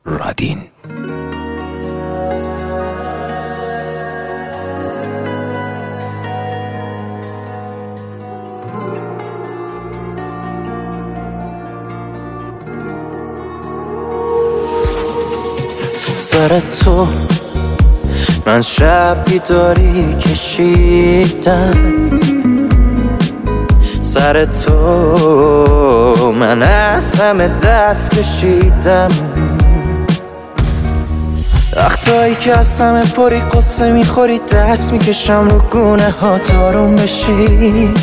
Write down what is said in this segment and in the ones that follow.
رادین. سر تو من شب بیداری کشیدم، سر تو من از همه دست کشیدم. وقتایی که از همه پری قصه میخوری دست میکشم رو گونه ها تارون بشی.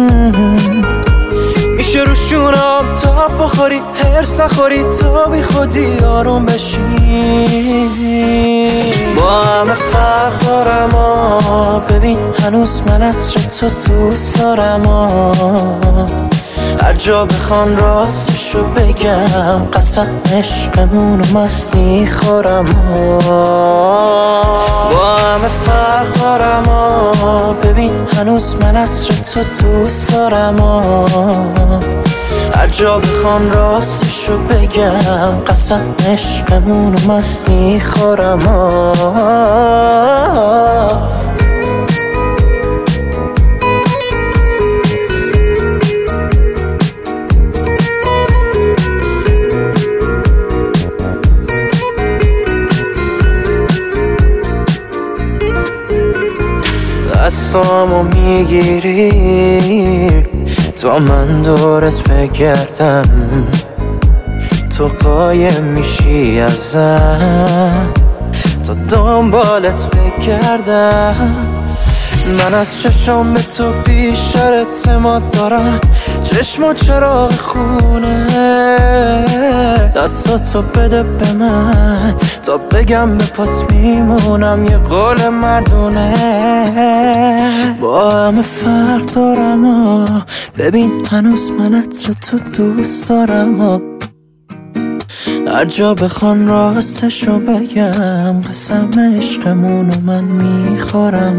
میشه رو شونم تا بخوری هرس نخوری تا بی خودی آروم بشی. با همه فرق دارم ببین هنوز من عطر تو دوست دارم هر جا بخوان راستشو بگم قسم عشقمونو من میخورم. با همه فرق دارم ببین هنوز من عطر تو دوست دارم هر جا بخوان راستشو بگم قسم عشقمونو من میخورم. دستامو میگیری تا من دورت بگردم، تو قایم میشی ازم تا دنبالت بگردم. من از چشم به تو بیشتر اعتماد دارم، چشم و چراغ خونه. دستاتو بده به من تا بگم به پات میمونم، یه قول مردونه. با همه فرق دارم ببین هنوز من عطر تو دوست دارم هر جا بخوان راستشو بگم قسم عشقمونو من میخورم.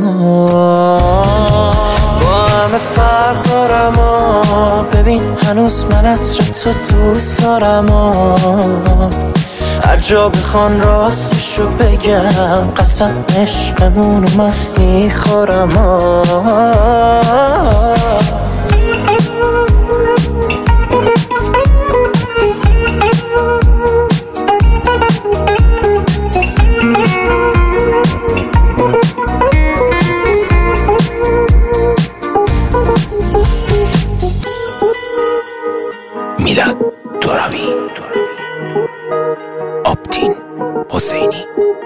با همه فرق دارم ببین هنوز من عطر تو دوست دارم هر جا بخوان راستشو بگم قسم عشقمونو من میخورم. میلاد ترابی، آبتین حسینی.